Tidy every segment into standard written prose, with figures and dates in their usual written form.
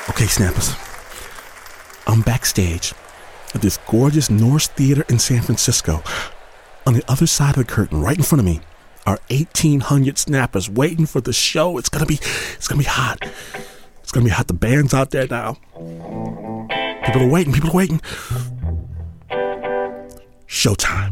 Okay, Snappers. I'm backstage at this gorgeous Norse Theater in San Francisco. On the other side of the curtain, right in front of me, are 1,800 snappers waiting for the show. It's gonna be hot. It's gonna be hot. The band's out there now. People are waiting. Showtime.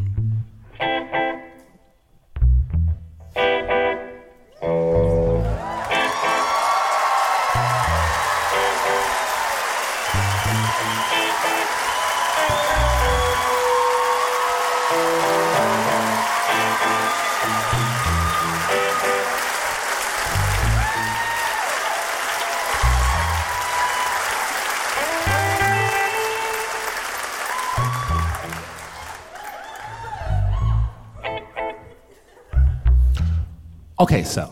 Okay, so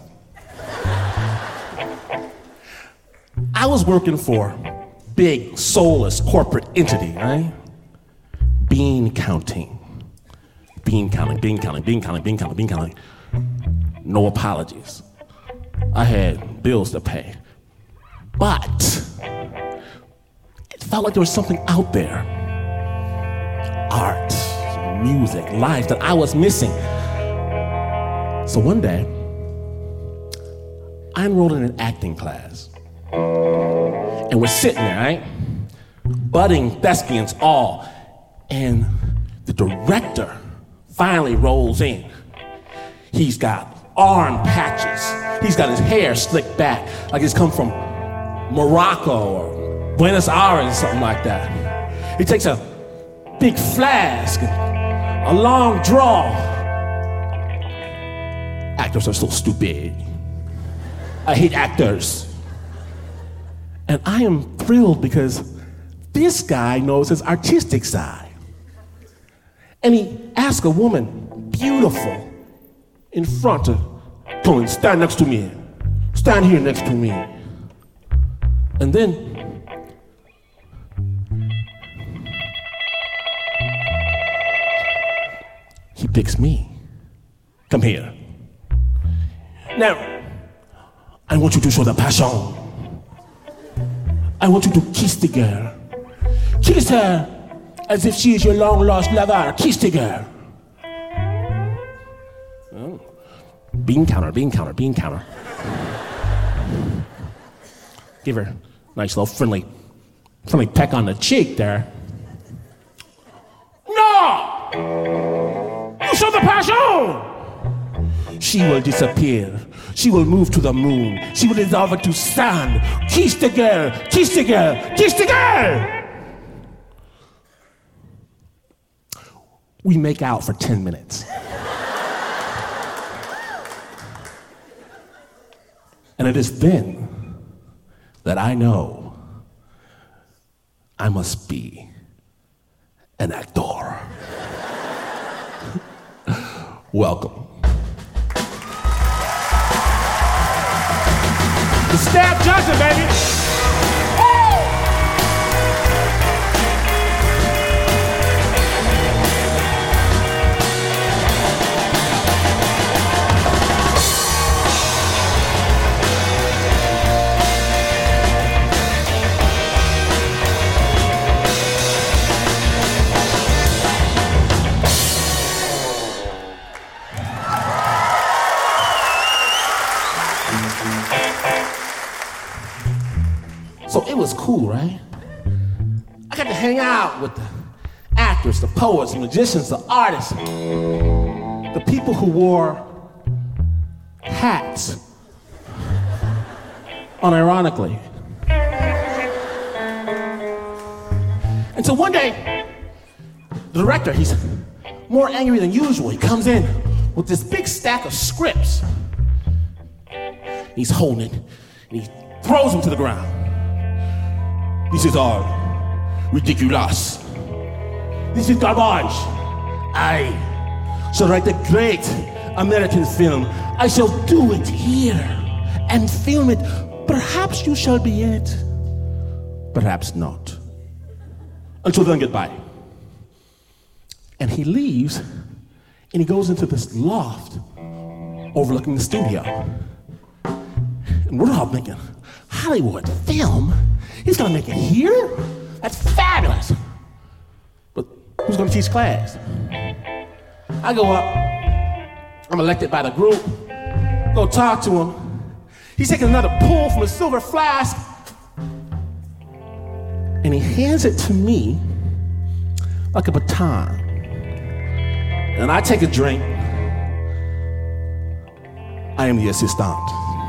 I was working for big, soulless corporate entity, right? Bean counting. No apologies. I had bills to pay. But it felt like there was something out there. Art, music, life that I was missing. So one day, I enrolled in an acting class. And we're sitting there, right? Budding thespians all. And the director finally rolls in. He's got arm patches. He's got his hair slicked back like he's come from Morocco or Buenos Aires or something like that. He takes a big flask, a long draw. Actors are so stupid. I hate actors. And I am thrilled because this guy knows his artistic side. And he asked a woman, beautiful, in front of, come on, stand next to me. Stand here next to me. And then, he picks me. Come here. Now, I want you to show the passion. I want you to kiss the girl. Kiss her as if she is your long-lost lover. Kiss the girl. Oh. Bean counter. Give her a nice little friendly peck on the cheek there. No! You show the passion! She will disappear. She will move to the moon. She will dissolve into sand. Kiss the girl. Kiss the girl. Kiss the girl! We make out for 10 minutes. And it is then that I know I must be an actor. Welcome. The Staff Johnson, baby. So it was cool, right? I got to hang out with the actors, the poets, the magicians, the artists, the people who wore hats, unironically. And so one day, the director, he's more angry than usual. He comes in with this big stack of scripts. He's holding it, and he throws them to the ground. This is all ridiculous. This is garbage. I shall write a great American film. I shall do it here and film it. Perhaps you shall be in it. Perhaps not. Until then, goodbye. And he leaves, and he goes into this loft overlooking the studio. And we're all thinking, Hollywood film? He's gonna make it here? That's fabulous. But who's gonna teach class? I go up, I'm elected by the group, go talk to him. He's taking another pull from a silver flask, and he hands it to me like a baton. And I take a drink. I am the assistant.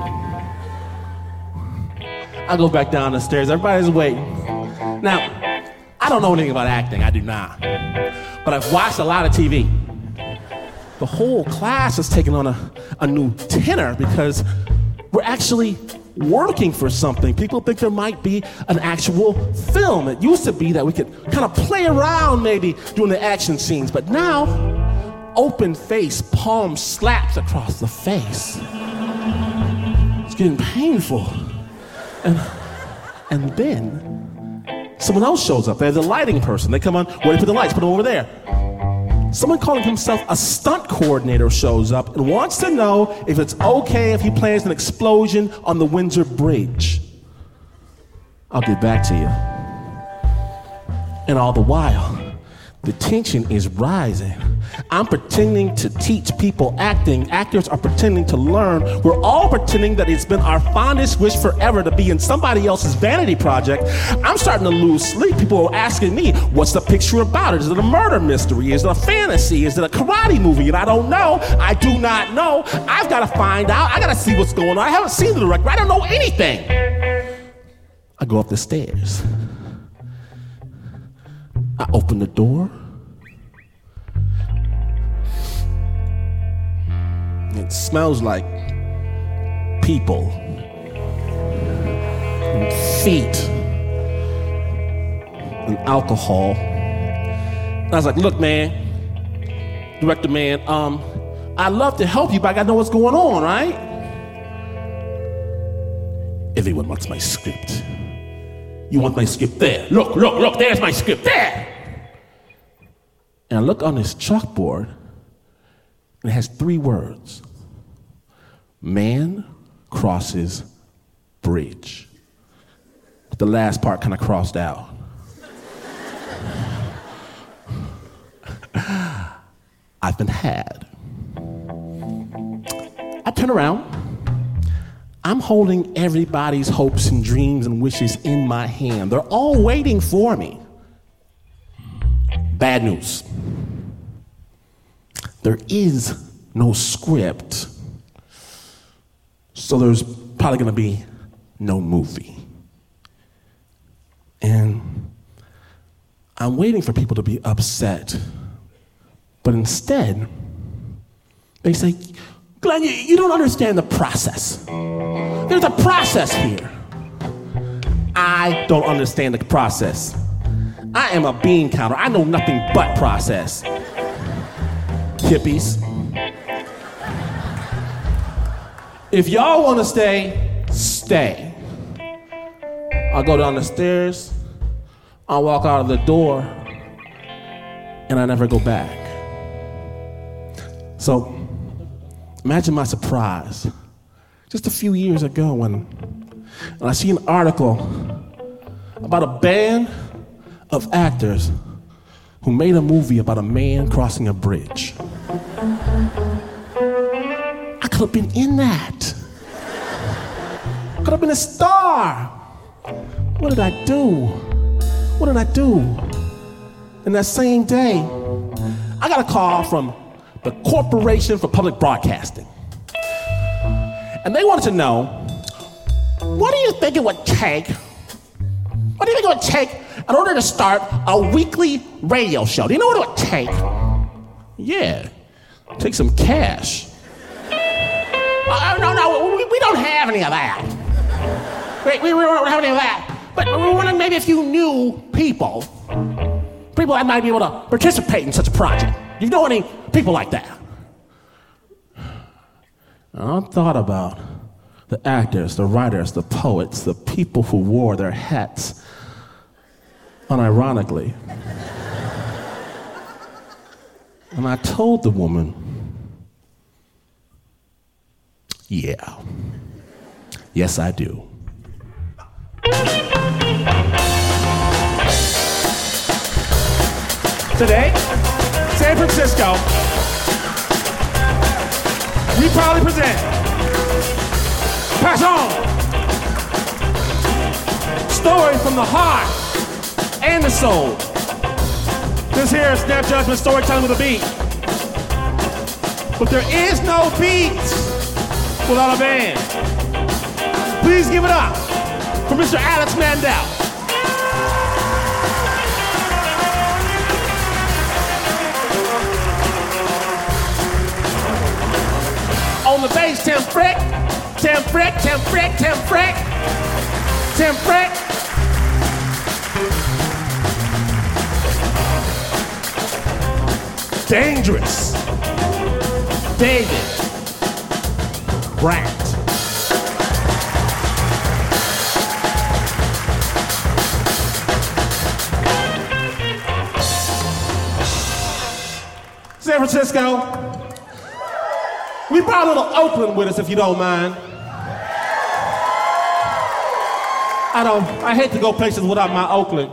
I go back down the stairs, everybody's waiting. Now, I don't know anything about acting, I do not. But I've watched a lot of TV. The whole class is taking on a new tenor because we're actually working for something. People think there might be an actual film. It used to be that we could kind of play around maybe doing the action scenes, but now, open face, palm slaps across the face. It's getting painful. And then someone else shows up. They're the lighting person. They come on, where do you put the lights? Put them over there. Someone calling himself a stunt coordinator shows up and wants to know if it's okay if he plans an explosion on the Windsor Bridge. I'll get back to you. And all the while, the tension is rising. I'm pretending to teach people acting. Actors are pretending to learn. We're all pretending that it's been our fondest wish forever to be in somebody else's vanity project. I'm starting to lose sleep. People are asking me, what's the picture about? Is it a murder mystery? Is it a fantasy? Is it a karate movie? And I don't know. I do not know. I've got to find out. I got to see what's going on. I haven't seen the director. I don't know anything. I go up the stairs. I open the door. It smells like people and feet and alcohol. And I was like, look, man, director man, I'd love to help you, but I gotta know what's going on, right? Everyone wants my script. You want my script there. Look, there's my script there. And I look on this chalkboard, and it has 3 words. Man crosses bridge. But the last part kind of crossed out. I've been had. I turn around. I'm holding everybody's hopes and dreams and wishes in my hand. They're all waiting for me. Bad news. There is no script, so there's probably gonna be no movie. And I'm waiting for people to be upset, but instead, they say, Glenn, you don't understand the process. There's a process here. I don't understand the process. I am a bean counter. I know nothing but process. Hippies. If y'all want to stay, stay. I'll go down the stairs, I'll walk out of the door, and I never go back. So, imagine my surprise. Just a few years ago when I see an article about a band of actors who made a movie about a man crossing a bridge. I could have been in that. Could have been a star. What did I do? What did I do? And that same day, I got a call from the Corporation for Public Broadcasting. And they wanted to know, what do you think it would take? What do you think it would take in order to start a weekly radio show? Do you know what it would take? Yeah, take some cash. No, we don't have any of that. We don't have any of that. But we were wondering maybe if you knew people that might be able to participate in such a project. Do you know any people like that? And I thought about the actors, the writers, the poets, the people who wore their hats unironically. And I told the woman, yeah, yes I do. Today, San Francisco, we proudly present Passion. Story from the heart and the soul. This here is Snap Judgment storytelling with a beat. But there is no beat without a band. Please give it up for Mr. Alex Mandel. On the bass, Tim Frick, Tim Frick, Tim Frick, Tim Frick, Tim Frick. Dangerous, David Brandt. San Francisco. We brought a little Oakland with us, if you don't mind. I hate to go places without my Oakland.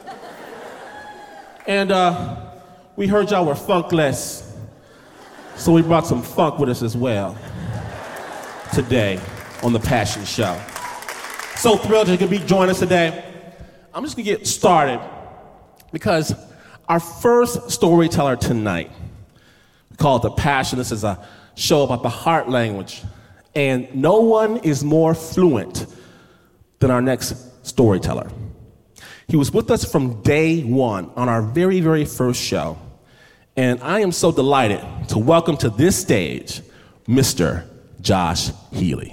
And we heard y'all were funkless, so we brought some funk with us as well today on the Passion Show. So thrilled you could be joining us today. I'm just gonna get started because our first storyteller tonight, we call it The Passion. This is a show about the heart language. And no one is more fluent than our next storyteller. He was with us from day one on our very, very first show. And I am so delighted to welcome to this stage, Mr. Josh Healy.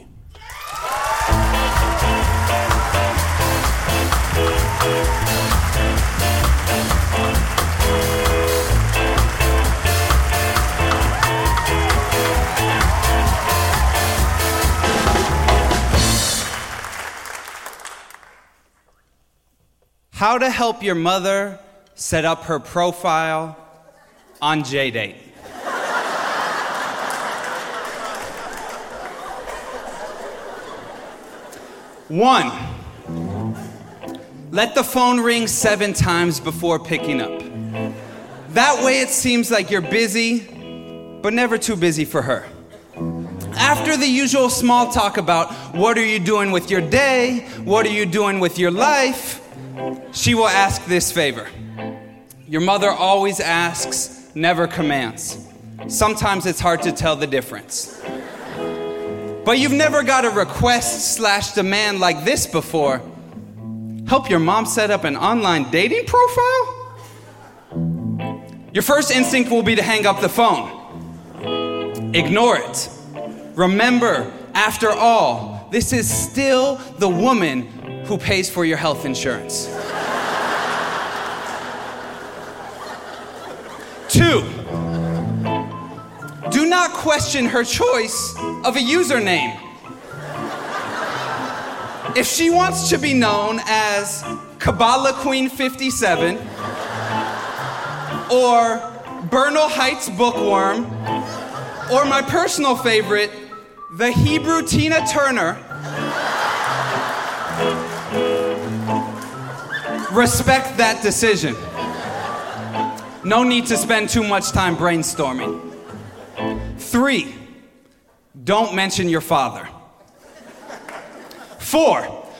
How to help your mother set up her profile on JDate. One, let the phone ring 7 times before picking up. That way it seems like you're busy, but never too busy for her. After the usual small talk about what are you doing with your day, what are you doing with your life, she will ask this favor. Your mother always asks, never commands. Sometimes it's hard to tell the difference. But you've never got a request/demand like this before. Help your mom set up an online dating profile? Your first instinct will be to hang up the phone. Ignore it. Remember, after all, this is still the woman who pays for your health insurance. 2, do not question her choice of a username. If she wants to be known as Kabbalah Queen 57 or Bernal Heights Bookworm or my personal favorite, the Hebrew Tina Turner, respect that decision. No need to spend too much time brainstorming. 3, don't mention your father. 4,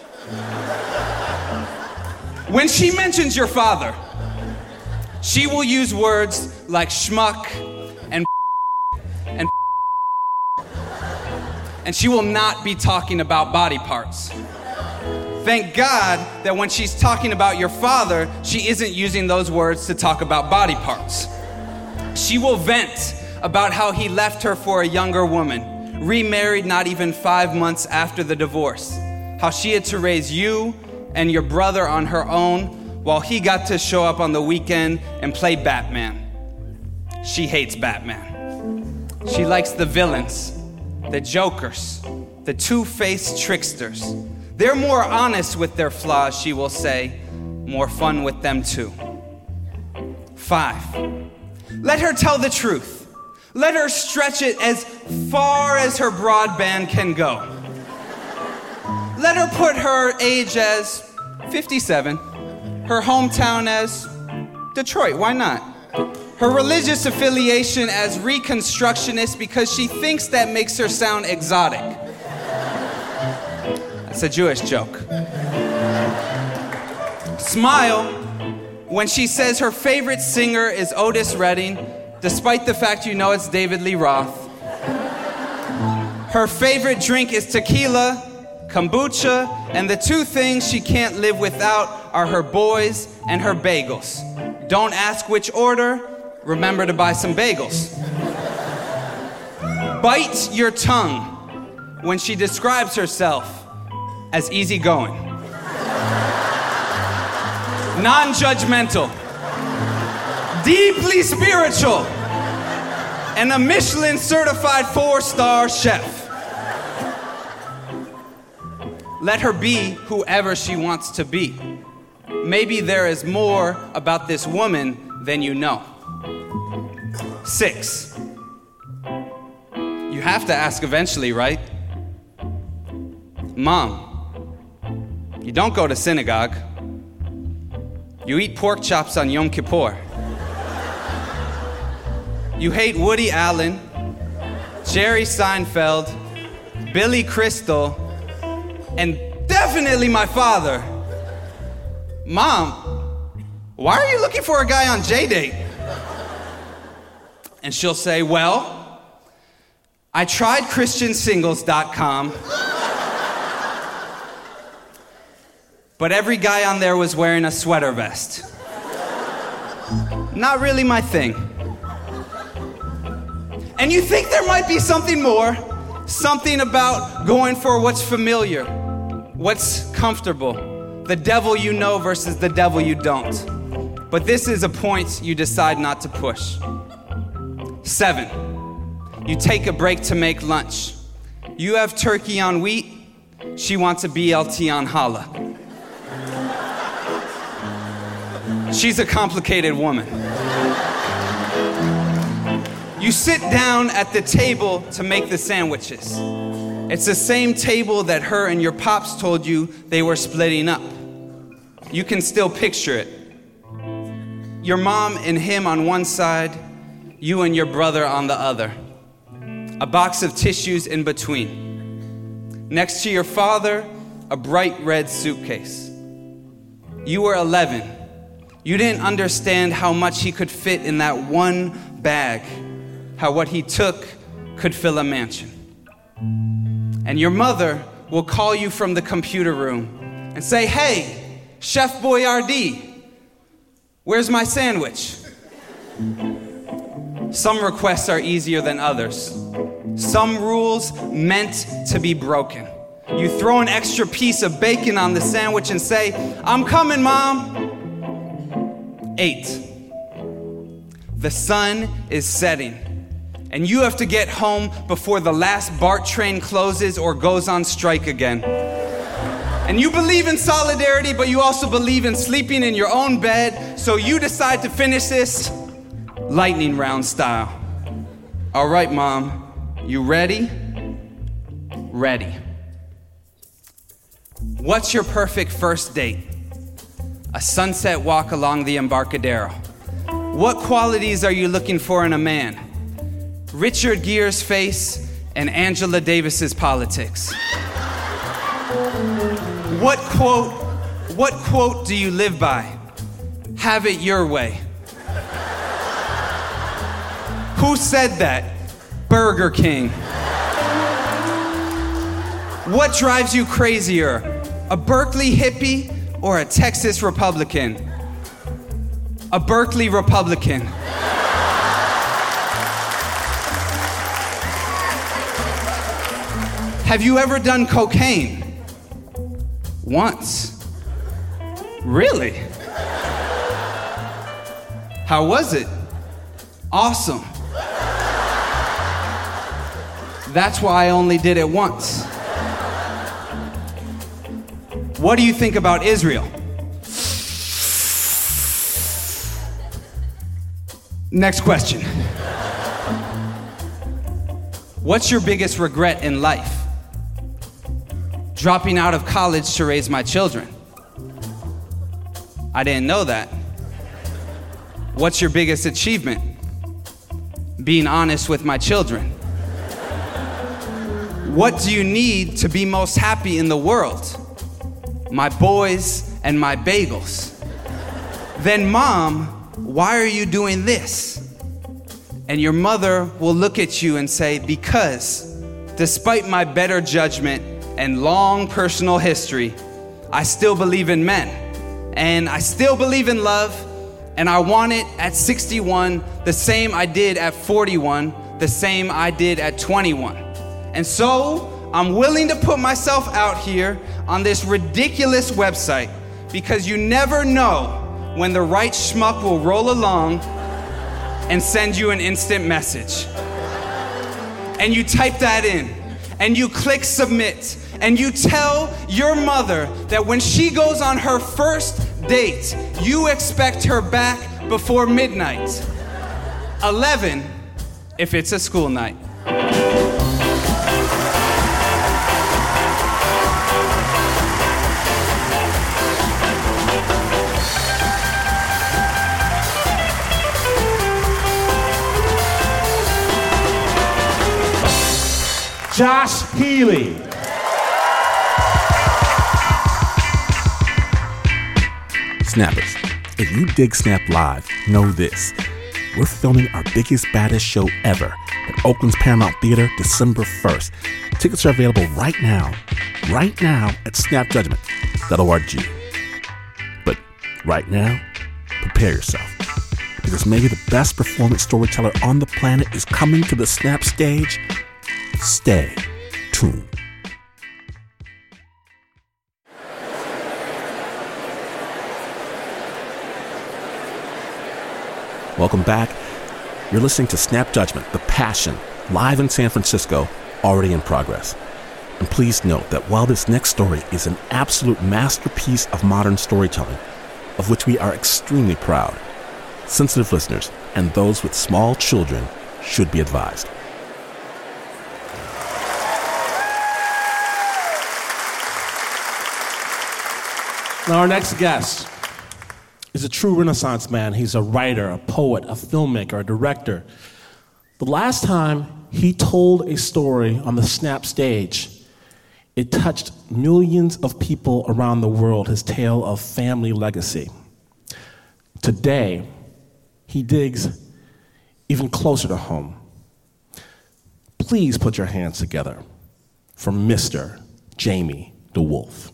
when she mentions your father, she will use words like schmuck and she will not be talking about body parts. Thank God that when she's talking about your father, she isn't using those words to talk about body parts. She will vent about how he left her for a younger woman, remarried not even 5 months after the divorce, how she had to raise you and your brother on her own while he got to show up on the weekend and play Batman. She hates Batman. She likes the villains, the jokers, the two-faced tricksters. They're more honest with their flaws, she will say, more fun with them too. 5, let her tell the truth. Let her stretch it as far as her broadband can go. Let her put her age as 57, her hometown as Detroit, why not? Her religious affiliation as Reconstructionist because she thinks that makes her sound exotic. That's a Jewish joke. Smile when she says her favorite singer is Otis Redding, despite the fact you know it's David Lee Roth. Her favorite drink is tequila, kombucha, and the two things she can't live without are her boys and her bagels. Don't ask which order, remember to buy some bagels. Bite your tongue when she describes herself as easygoing. Non-judgmental, deeply spiritual, and a Michelin certified 4-star chef. Let her be whoever she wants to be. Maybe there is more about this woman than you know. 6, you have to ask eventually, right? Mom, you don't go to synagogue. You eat pork chops on Yom Kippur. You hate Woody Allen, Jerry Seinfeld, Billy Crystal, and definitely my father. Mom, why are you looking for a guy on J-Date? And she'll say, well, I tried ChristianSingles.com, but every guy on there was wearing a sweater vest. Not really my thing. And you think there might be something more, something about going for what's familiar, what's comfortable, the devil you know versus the devil you don't. But this is a point you decide not to push. 7, you take a break to make lunch. You have turkey on wheat, she wants a BLT on challah. She's a complicated woman. You sit down at the table to make the sandwiches. It's the same table that her and your pops told you they were splitting up. You can still picture it. Your mom and him on one side, you and your brother on the other. A box of tissues in between. Next to your father, a bright red suitcase. You were 11. You didn't understand how much he could fit in that one bag, how what he took could fill a mansion. And your mother will call you from the computer room and say, hey, Chef Boyardee, where's my sandwich? Some requests are easier than others. Some rules meant to be broken. You throw an extra piece of bacon on the sandwich and say, I'm coming, Mom. 8, the sun is setting, and you have to get home before the last BART train closes or goes on strike again. And you believe in solidarity, but you also believe in sleeping in your own bed, so you decide to finish this lightning round style. All right, Mom, you ready? Ready. What's your perfect first date? A sunset walk along the Embarcadero. What qualities are you looking for in a man? Richard Gere's face and Angela Davis's politics. What quote do you live by? Have it your way. Who said that? Burger King. What drives you crazier? A Berkeley hippie or a Texas Republican? A Berkeley Republican. Have you ever done cocaine? Once. Really? How was it? Awesome. That's why I only did it once. What do you think about Israel? Next question. What's your biggest regret in life? Dropping out of college to raise my children. I didn't know that. What's your biggest achievement? Being honest with my children. What do you need to be most happy in the world? My boys and my bagels. Then mom, why are you doing this? And your mother will look at you and say, because despite my better judgment and long personal history, I still believe in men. And I still believe in love. And I want it at 61, the same I did at 41, the same I did at 21. And so I'm willing to put myself out here on this ridiculous website because you never know when the right schmuck will roll along and send you an instant message. And you type that in, and you click submit, and you tell your mother that when she goes on her first date, you expect her back before midnight. 11, if it's a school night. Josh Healy. Snappers, if you dig Snap Live, know this. We're filming our biggest, baddest show ever at Oakland's Paramount Theater, December 1st. Tickets are available right now at snapjudgment.org. But right now, prepare yourself, because maybe the best performance storyteller on the planet is coming to the Snap stage. Stay tuned. Welcome back. You're listening to Snap Judgment, The Passion, live in San Francisco, already in progress. And please note that while this next story is an absolute masterpiece of modern storytelling, of which we are extremely proud, sensitive listeners and those with small children should be advised. Now, our next guest is a true Renaissance man. He's a writer, a poet, a filmmaker, a director. The last time he told a story on the Snap stage, it touched millions of people around the world, his tale of family legacy. Today, he digs even closer to home. Please put your hands together for Mr. Jamie DeWolf.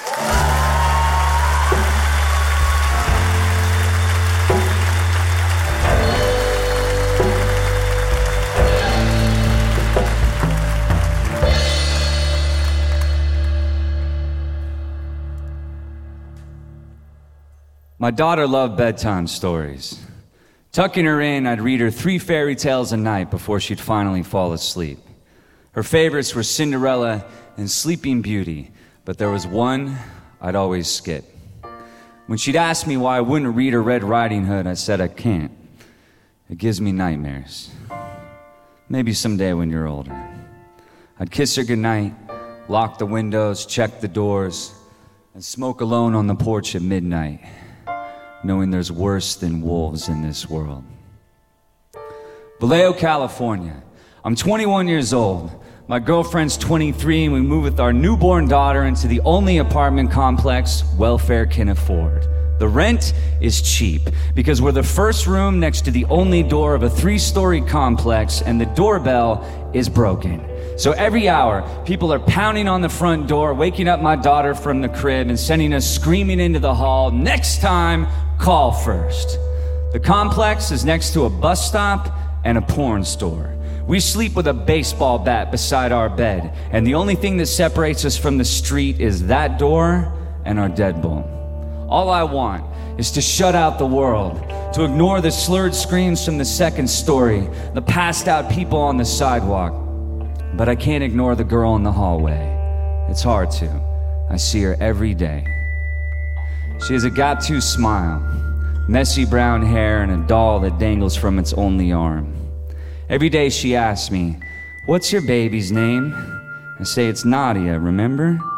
My daughter loved bedtime stories. Tucking her in, I'd read her 3 fairy tales a night before she'd finally fall asleep. Her favorites were Cinderella and Sleeping Beauty, but there was one I'd always skip. When she'd ask me why I wouldn't read her Red Riding Hood, I said I can't. It gives me nightmares. Maybe someday when you're older. I'd kiss her goodnight, lock the windows, check the doors, and smoke alone on the porch at midnight, knowing there's worse than wolves in this world. Vallejo, California. I'm 21 years old. My girlfriend's 23, and we moved with our newborn daughter into the only apartment complex welfare can afford. The rent is cheap because we're the first room next to the only door of a 3-story complex, and the doorbell is broken. So every hour, people are pounding on the front door, waking up my daughter from the crib and sending us screaming into the hall, "Next time, call first." The complex is next to a bus stop and a porn store. We sleep with a baseball bat beside our bed, and the only thing that separates us from the street is that door and our deadbolt. All I want is to shut out the world, to ignore the slurred screams from the second story, the passed out people on the sidewalk. But I can't ignore the girl in the hallway. It's hard to. I see her every day. She has a got-to smile, messy brown hair, and a doll that dangles from its only arm. Every day she asks me, "What's your baby's name?" I say, "It's Nadia, remember?"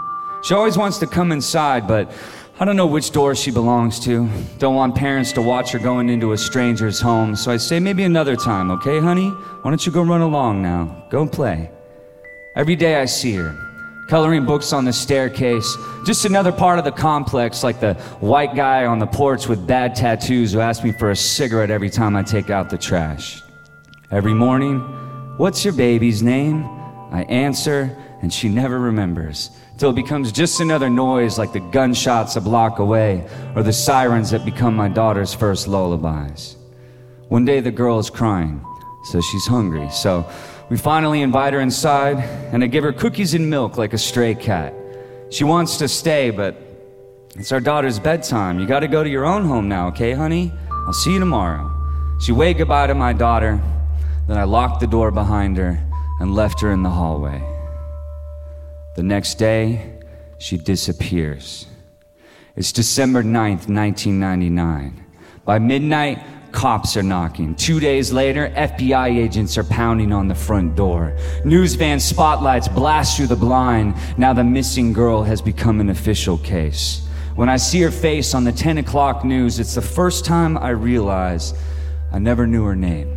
She always wants to come inside, but I don't know which door she belongs to. Don't want parents to watch her going into a stranger's home, so I say maybe another time, okay, honey? Why don't you go run along now? Go play. Every day I see her, coloring books on the staircase, just another part of the complex, like the white guy on the porch with bad tattoos who asks me for a cigarette every time I take out the trash. Every morning, what's your baby's name? I answer, and she never remembers, till it becomes just another noise like the gunshots a block away or the sirens that become my daughter's first lullabies. One day the girl is crying, says she's hungry, so we finally invite her inside, and I give her cookies and milk like a stray cat. She wants to stay, but it's our daughter's bedtime. You gotta go to your own home now, okay, honey? I'll see you tomorrow. She waved goodbye to my daughter, then I locked the door behind her and left her in the hallway. The next day, she disappears. It's December 9th, 1999. By midnight, cops are knocking. 2 days later, FBI agents are pounding on the front door. News van spotlights blast through the blind. Now the missing girl has become an official case. When I see her face on the 10 o'clock news, it's the first time I realize I never knew her name.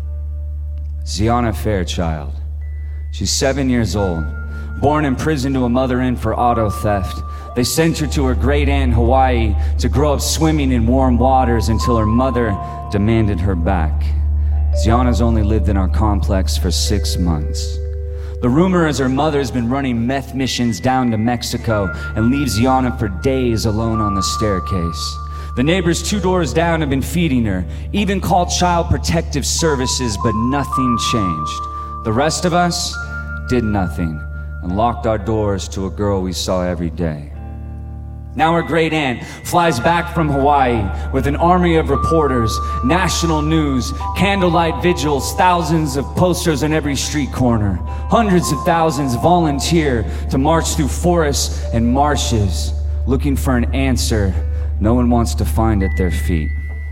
Ziana Fairchild. She's 7 years old. Born in prison to a mother-in for auto theft. They sent her to her great aunt in Hawaii to grow up swimming in warm waters until her mother demanded her back. Ziana's only lived in our complex for 6 months. The rumor is her mother's been running meth missions down to Mexico and leaves Ziana for days alone on the staircase. The neighbors 2 doors down have been feeding her, even called Child Protective Services, but nothing changed. The rest of us did nothing and locked our doors to a girl we saw every day. Now her great aunt flies back from Hawaii with an army of reporters, national news, candlelight vigils, thousands of posters on every street corner. Hundreds of thousands volunteer to march through forests and marshes, looking for an answer no one wants to find at their feet.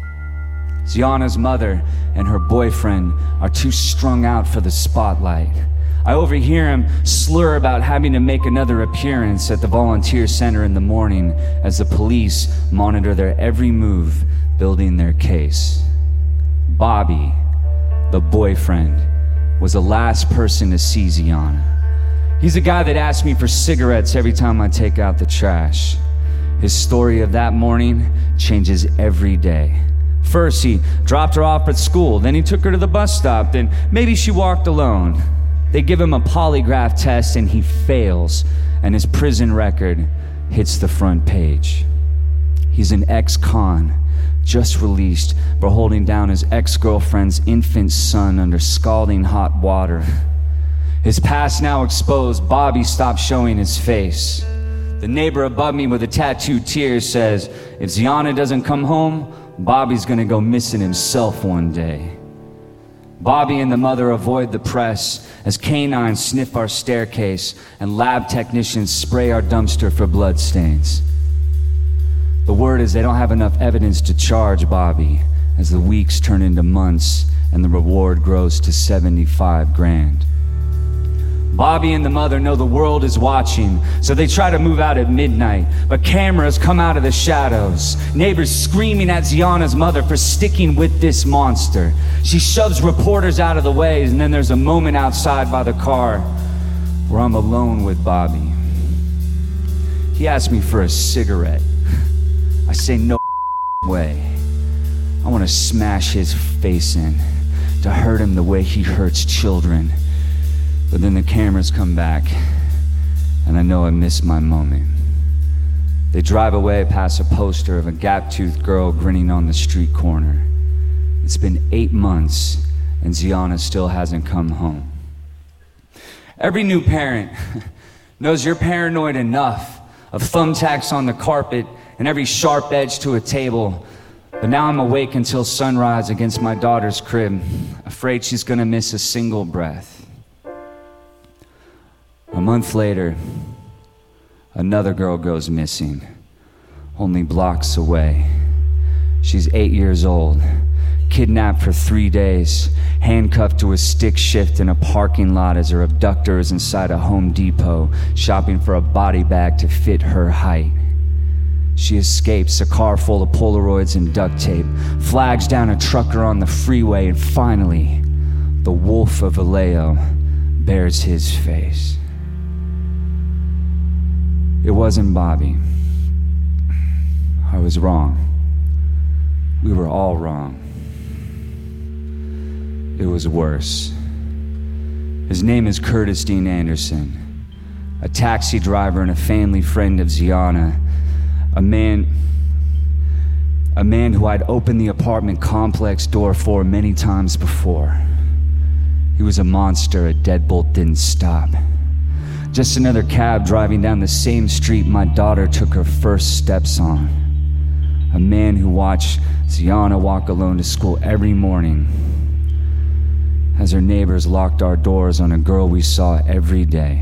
Ziana's mother and her boyfriend are too strung out for the spotlight. I overhear him slur about having to make another appearance at the volunteer center in the morning as the police monitor their every move, building their case. Bobby, the boyfriend, was the last person to see Ziana. He's the guy that asks me for cigarettes every time I take out the trash. His story of that morning changes every day. First, he dropped her off at school, then he took her to the bus stop, then maybe she walked alone. They give him a polygraph test and he fails, and his prison record hits the front page. He's an ex-con, just released for holding down his ex-girlfriend's infant son under scalding hot water. His past now exposed, Bobby stopped showing his face. The neighbor above me with a tattooed tear says, if Ziana doesn't come home, Bobby's gonna go missing himself one day. Bobby and the mother avoid the press as canines sniff our staircase and lab technicians spray our dumpster for bloodstains. The word is they don't have enough evidence to charge Bobby as the weeks turn into months and the reward grows to 75 grand. Bobby and the mother know the world is watching, so they try to move out at midnight, but cameras come out of the shadows. Neighbors screaming at Ziana's mother for sticking with this monster. She shoves reporters out of the way, and then there's a moment outside by the car where I'm alone with Bobby. He asks me for a cigarette. I say no way. I want to smash his face in, to hurt him the way he hurts children. But then the cameras come back, and I know I missed my moment. They drive away past a poster of a gap-toothed girl grinning on the street corner. It's been 8 months, and Ziana still hasn't come home. Every new parent knows you're paranoid enough of thumbtacks on the carpet and every sharp edge to a table. But now I'm awake until sunrise against my daughter's crib, afraid she's gonna miss a single breath. A month later, another girl goes missing, only blocks away. She's 8 years old, Kidnapped for 3 days, handcuffed to a stick shift in a parking lot as her abductor is inside a Home Depot, shopping for a body bag to fit her height. She escapes a car full of Polaroids and duct tape, flags down a trucker on the freeway, and finally, the wolf of Vallejo bears his face. It wasn't Bobby. I was wrong. We were all wrong. It was worse. His name is Curtis Dean Anderson, a taxi driver and a family friend of Ziana, a man who I'd opened the apartment complex door for many times before. He was a monster a deadbolt didn't stop. Just another cab driving down the same street my daughter took her first steps on. A man who watched Ziana walk alone to school every morning as her neighbors locked our doors on a girl we saw every day.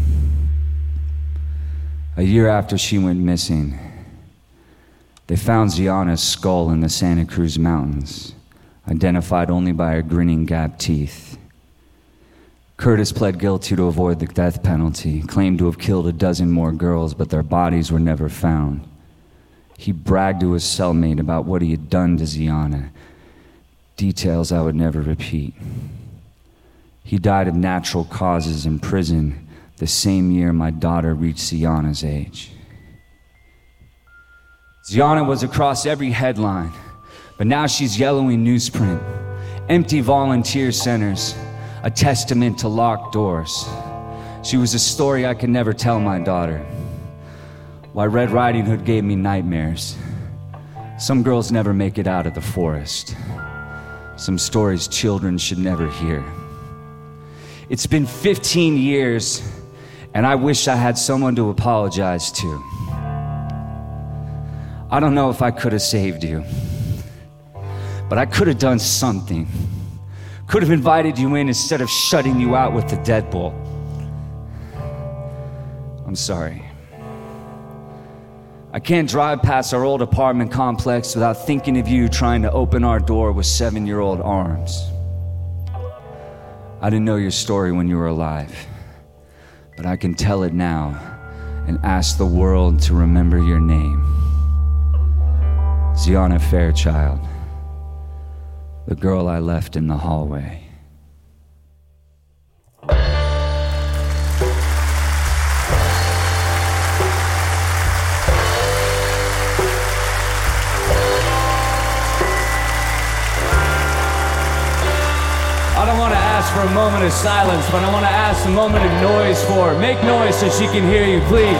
A year after she went missing, they found Ziana's skull in the Santa Cruz Mountains, identified only by her grinning gap teeth. Curtis pled guilty to avoid the death penalty, claimed to have killed a dozen more girls, but their bodies were never found. He bragged to his cellmate about what he had done to Ziana, details I would never repeat. He died of natural causes in prison the same year my daughter reached Ziana's age. Ziana was across every headline, but now she's yellowing newsprint, empty volunteer centers, a testament to locked doors. She was a story I could never tell my daughter. Why Red Riding Hood gave me nightmares. Some girls never make it out of the forest. Some stories children should never hear. It's been 15 years, and I wish I had someone to apologize to. I don't know if I could have saved you, but I could have done something. Could have invited you in instead of shutting you out with the deadbolt. I'm sorry. I can't drive past our old apartment complex without thinking of you trying to open our door with 7-year-old arms. I didn't know your story when you were alive, but I can tell it now and ask the world to remember your name. Ziana Fairchild, the girl I left in the hallway. I don't want to ask for a moment of silence, but I want to ask a moment of noise for her. Make noise so she can hear you, please.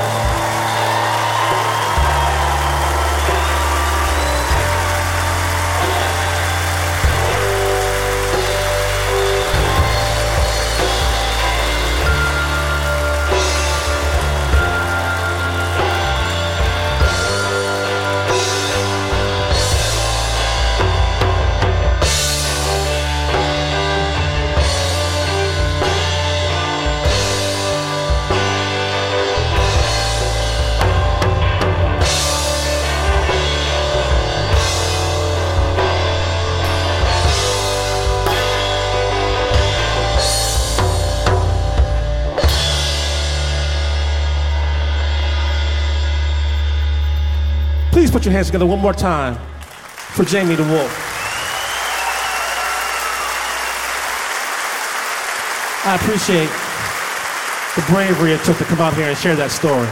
Please put your hands together one more time for Jamie the Wolf. I appreciate the bravery it took to come out here and share that story.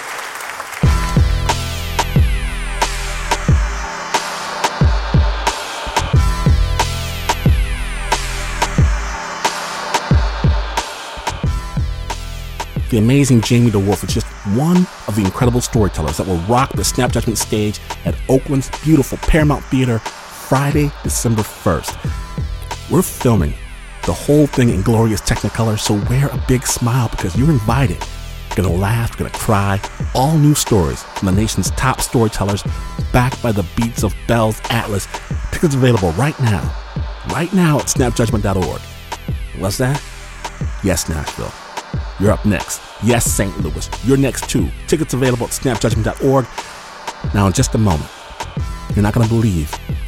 The amazing Jamie the Wolf is just one of the incredible storytellers that will rock the Snap Judgment stage at Oakland's beautiful Paramount Theater Friday, December 1st. We're filming the whole thing in glorious Technicolor, so wear a big smile because you're invited. You're gonna laugh, you're gonna cry. All new stories from the nation's top storytellers, backed by the beats of Bell's Atlas. Tickets available right now at snapjudgment.org. What's that? Yes, Nashville. You're up next. Yes, St. Louis. You're next too. Tickets available at snapjudgment.org. Now, in just a moment, you're not going to believe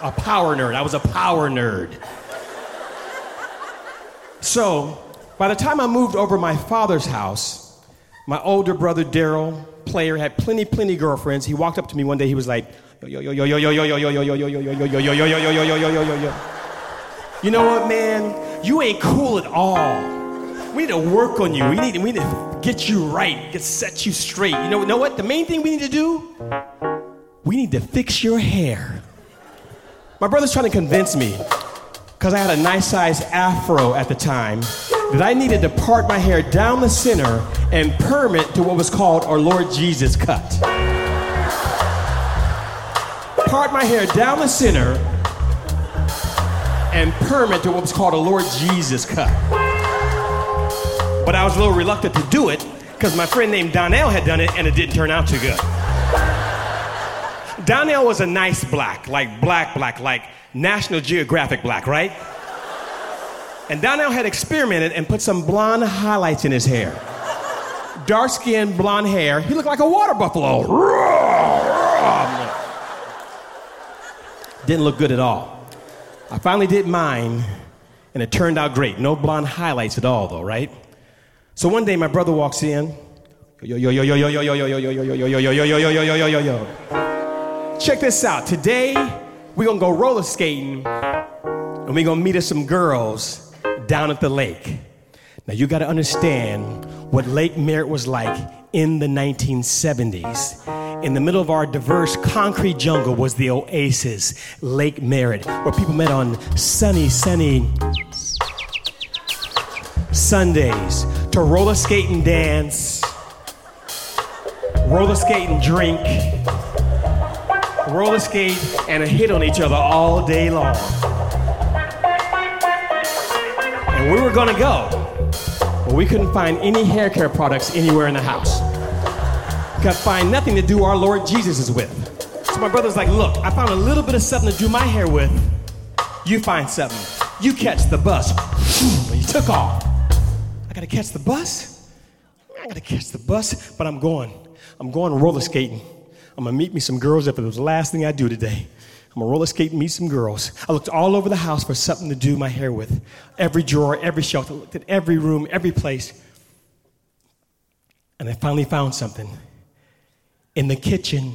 A power nerd. I was a power nerd. So, by the time I moved over my father's house, my older brother Daryl, player, had plenty girlfriends. He walked up to me one day. He was like, yo. You know what, man? You ain't cool at all. We need to work on you. We need to get you right, set you straight. You know what? The main thing we need to do, we need to fix your hair. My brother's trying to convince me, because I had a nice size afro at the time, that I needed to part my hair down the center and perm it to what was called our Lord Jesus cut. Part my hair down the center and perm it to what was called a Lord Jesus cut. But I was a little reluctant to do it because my friend named Donnell had done it and it didn't turn out too good. Donnell was a nice black, like National Geographic black, right? And Donnell had experimented and put some blonde highlights in his hair. Dark-skinned blonde hair. He looked like a water buffalo. Didn't look good at all. I finally did mine, and it turned out great. No blonde highlights at all, though, right? So one day my brother walks in. Check this out. Today we're gonna go roller skating, and we're gonna meet us some girls down at the lake. Now you gotta understand what Lake Merritt was like in the 1970s. In the middle of our diverse concrete jungle was the oasis, Lake Merritt, where people met on sunny Sundays to roller skate and dance, roller skate and drink, roller skate and hit on each other all day long. And we were gonna go, but we couldn't find any hair care products anywhere in the house. Could find nothing to do our Lord Jesus is with. So my brother's like, look, I found a little bit of something to do my hair with. You find something. You catch the bus. And he took off. I gotta catch the bus? I gotta catch the bus, but I'm going roller skating. I'm gonna meet me some girls if it was the last thing I do today. I'm gonna roller skate and meet some girls. I looked all over the house for something to do my hair with. Every drawer, every shelf. I looked at every room, every place. And I finally found something. In the kitchen.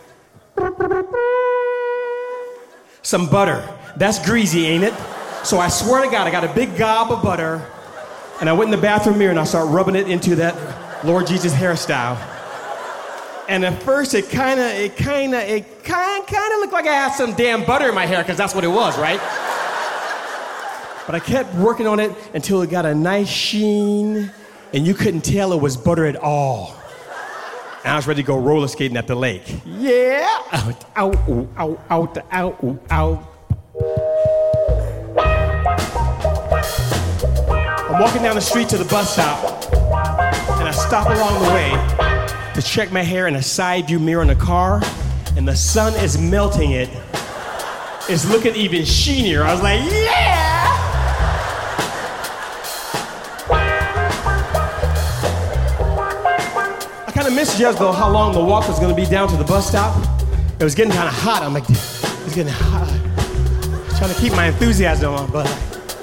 Some butter. That's greasy, ain't it? So I swear to God, I got a big gob of butter, and I went in the bathroom mirror and I started rubbing it into that Lord Jesus hairstyle. And at first it kind of looked like I had some damn butter in my hair, because that's what it was, right? But I kept working on it until it got a nice sheen, and you couldn't tell it was butter at all. And I was ready to go roller skating at the lake. Yeah! Out. I'm walking down the street to the bus stop, and I stop along the way to check my hair in a side view mirror in the car, and the sun is melting it. It's looking even sheenier. I was like, yeah! I kind of misjudged, though, how long the walk was going to be down to the bus stop. It was getting kind of hot. I'm like, it's getting hot. Trying to keep my enthusiasm on, but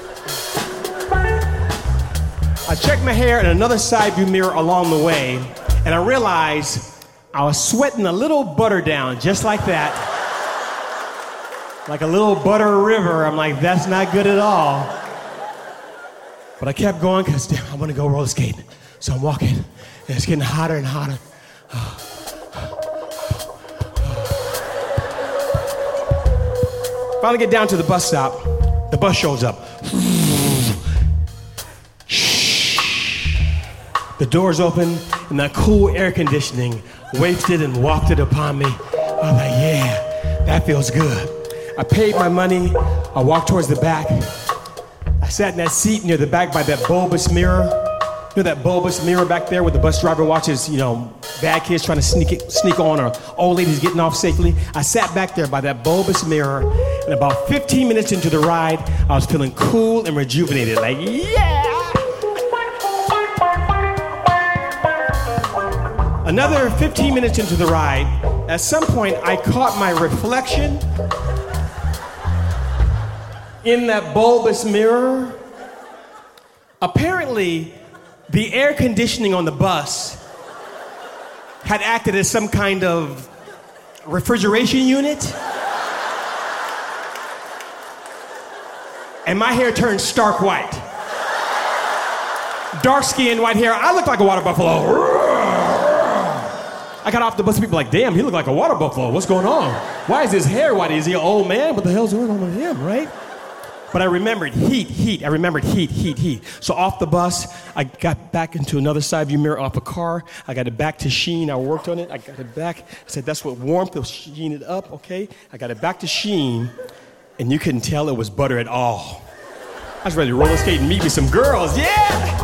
I checked my hair in another side view mirror along the way, and I realized I was sweating a little butter down, just like that. Like a little butter river. I'm like, that's not good at all. But I kept going because I want to go roller skating. So I'm walking, and it's getting hotter and hotter. Finally get down to the bus stop. The bus shows up. The doors open, and that cool air conditioning wafted and wafted upon me. I was like, yeah, that feels good. I paid my money. I walked towards the back. I sat in that seat near the back by that bulbous mirror. You know that bulbous mirror back there where the bus driver watches, bad kids trying to sneak on, or old ladies getting off safely. I sat back there by that bulbous mirror, and about 15 minutes into the ride, I was feeling cool and rejuvenated, like, yeah! Another 15 minutes into the ride, at some point, I caught my reflection in that bulbous mirror. Apparently, the air conditioning on the bus had acted as some kind of refrigeration unit. And my hair turned stark white. Dark skin, white hair. I looked like a water buffalo. I got off the bus and people were like, damn, he looked like a water buffalo. What's going on? Why is his hair white? Is he an old man? What the hell's going on with him, right? But I remembered heat. I remembered heat. So off the bus, I got back into another side view mirror off a car. I got it back to Sheen. I worked on it. I got it back. I said, that's what warmth will sheen it up, okay? I got it back to Sheen, and you couldn't tell it was butter at all. I was ready to roller skate and meet me some girls. Yeah!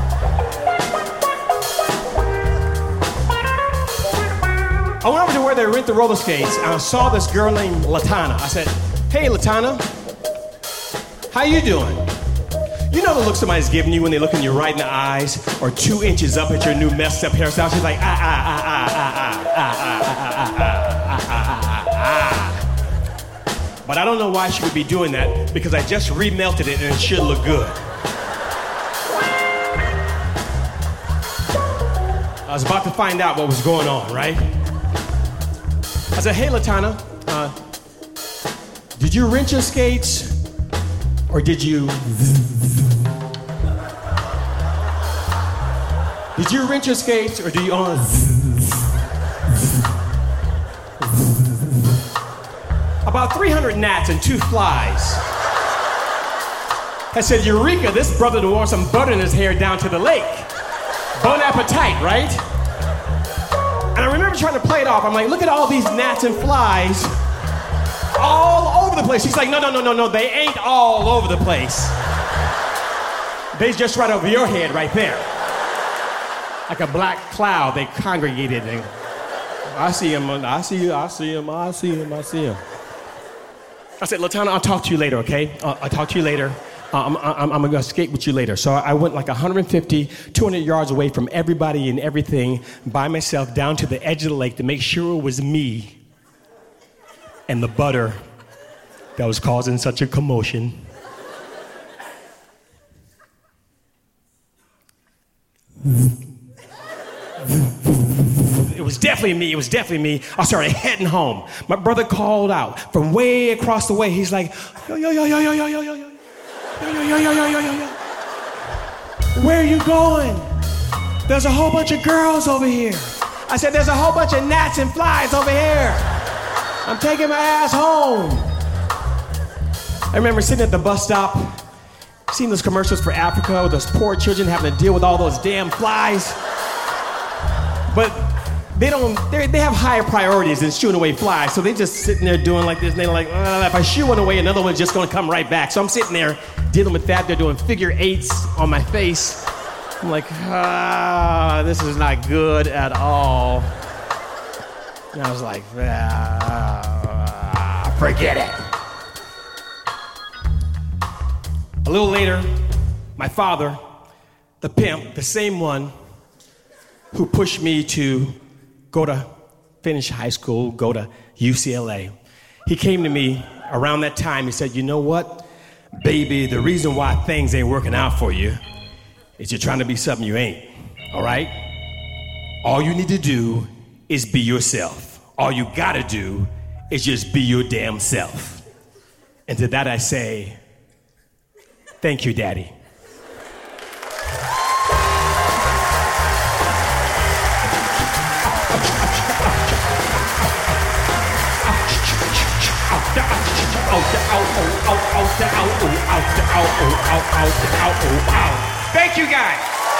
I went over to where they rent the roller skates, and I saw this girl named Latana. I said, hey, Latana. How you doing? You know the look somebody's giving you when they look in you right in the eyes or 2 inches up at your new messed up hairstyle? She's like, But I don't know why she would be doing that because I just remelted it and it should look good. I was about to find out what was going on, right? I said, hey, Latana, did you rent your skates? Or did you rent your skates or do you own about 300 gnats and 2 flies? I said, Eureka, this brother wore some butter in his hair down to the lake. Bon appetit, right? And I remember trying to play it off. I'm like, look at all these gnats and flies all over the place. She's like, no, they ain't all over the place. They're just right over your head right there. Like a black cloud, they congregated. And I see him. I said, Latana, I'll talk to you later, okay? I'll talk to you later. I'm gonna skate with you later. So I went like 150, 200 yards away from everybody and everything by myself down to the edge of the lake to make sure it was me and the butter that was causing such a commotion. It was definitely me. I started heading home. My brother called out from way across the way. He's like, yo. Where are you going? There's a whole bunch of girls over here. I said, there's a whole bunch of gnats and flies over here. I'm taking my ass home. I remember sitting at the bus stop, seeing those commercials for Africa with those poor children having to deal with all those damn flies. But they have higher priorities than shooing away flies, so they just sitting there doing like this, and they're like, if I shoot one away, another one's just gonna come right back. So I'm sitting there dealing with that. They're doing figure eights on my face. I'm like, this is not good at all. And I was like, forget it. A little later, my father, the pimp, the same one who pushed me to go to finish high school, go to UCLA, he came to me around that time. He said, you know what, baby, the reason why things ain't working out for you is you're trying to be something you ain't, all right? All you need to do is be yourself. All you gotta do is just be your damn self. And to that I say, thank you, Daddy. Thank you, guys.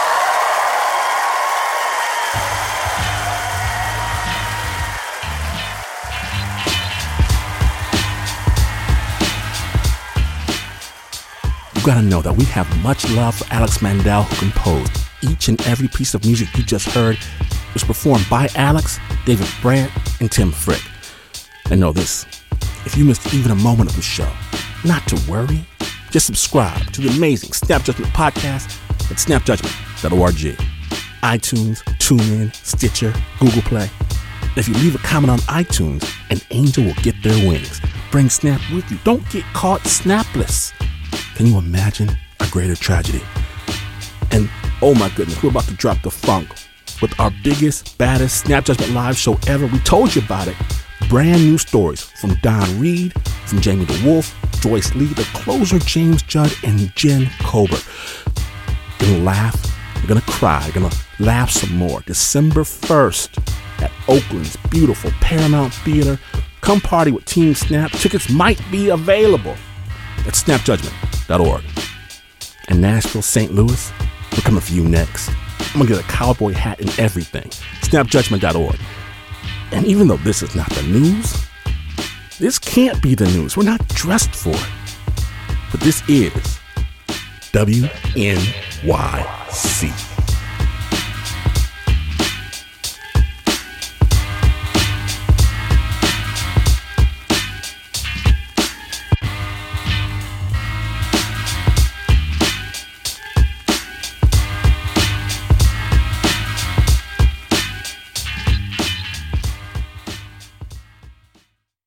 You gotta know that we have much love for Alex Mandel, who composed each and every piece of music you just heard was performed by Alex, David Brandt, and Tim Frick. And know this, if you missed even a moment of the show, not to worry, just subscribe to the amazing Snap Judgment podcast at snapjudgment.org. iTunes, TuneIn, Stitcher, Google Play. If you leave a comment on iTunes, an angel will get their wings. Bring Snap with you. Don't get caught snapless. Can you imagine a greater tragedy? And oh my goodness, we're about to drop the funk with our biggest, baddest Snap Judgment Live show ever. We told you about it. Brand new stories from Don Reed, from Jamie DeWolf, Joyce Lee, the closer James Judd, and Jen Colbert. You're gonna laugh, you're gonna cry, you're gonna laugh some more. December 1st at Oakland's beautiful Paramount Theater. Come party with Team Snap. Tickets might be available at snapjudgment.org. And Nashville, St. Louis, we're coming for you next. I'm gonna get a cowboy hat and everything. Snapjudgment.org. And even though this is not the news, this can't be the news. We're not dressed for it. But this is WNYC.